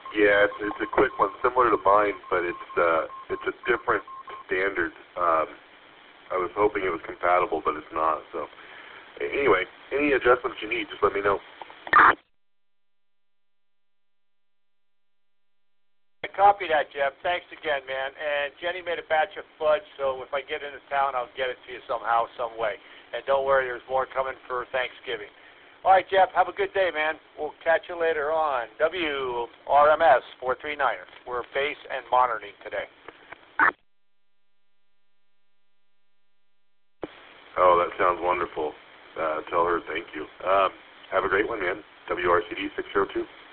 Yeah, it's a quick one, similar to mine, but it's a different standard. I was hoping it was compatible, but it's not. So anyway, any adjustments you need, just let me know. I copy that, Jeff. Thanks again, man. And Jenny made a batch of fudge, so if I get into town, I'll get it to you somehow, some way. And don't worry, there's more coming for Thanksgiving. All right, Jeff, have a good day, man. We'll catch you later on WRMS 439ers. We're base and monitoring today. Oh, that sounds wonderful. Tell her thank you. Have a great one, man. WRCD 602.